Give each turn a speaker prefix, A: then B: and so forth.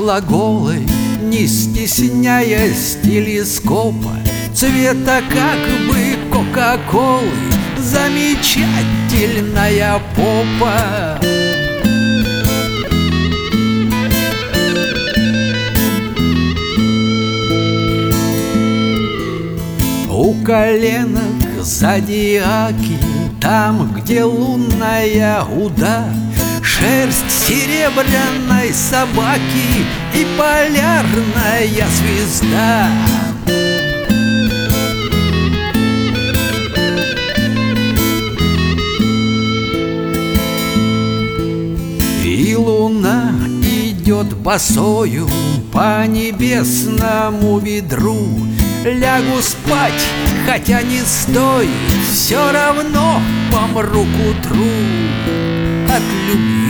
A: глаголы, не стесняясь телескопа, цвета как бы кока-колы, замечательная попа. У коленок зодиаки, там, где лунная уда, шерсть серебряной собаки и полярная звезда. И луна идет босою по небесному ведру. Лягу спать, хотя не стоит, все равно помру к утру от любви.